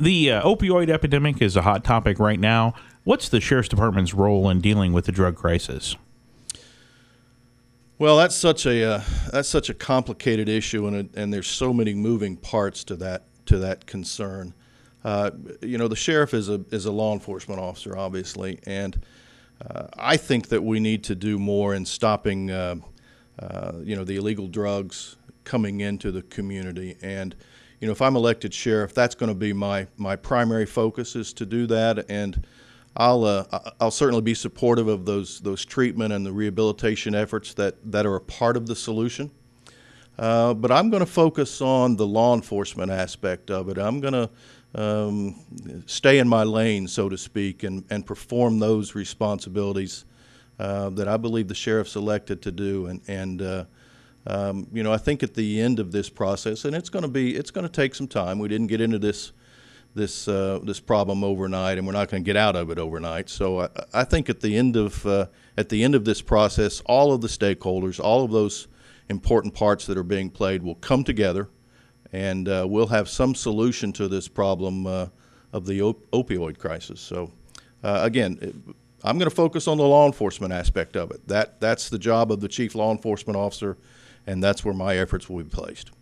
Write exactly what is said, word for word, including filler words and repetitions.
The uh, opioid epidemic is a hot topic right now. What's the Sheriff's Department's role in dealing with the drug crisis? Well, that's such a uh, that's such a complicated issue, and it, and there's so many moving parts to that to that concern. Uh, you know, the sheriff is a is a law enforcement officer, obviously, and uh, I think that we need to do more in stopping uh, uh, you know the illegal drugs coming into the community. And you know, if I'm elected sheriff, that's going to be my my primary focus, is to do that. And I'll uh, I'll certainly be supportive of those those treatment and the rehabilitation efforts that that are a part of the solution. Uh, but I'm going to focus on the law enforcement aspect of it. I'm going to um, stay in my lane, so to speak, and and perform those responsibilities uh, that I believe the sheriff's elected to do. And and uh, um, you know, I think at the end of this process, and it's going to be it's going to take some time. We didn't get into this. this uh, this problem overnight, and we're not going to get out of it overnight. So I, I think at the end of uh, at the end of this process, all of the stakeholders, all of those important parts that are being played will come together, and uh, we'll have some solution to this problem uh, of the op opioid crisis. So uh, again, it, I'm going to focus on the law enforcement aspect of it. That that's the job of the chief law enforcement officer, and that's where my efforts will be placed.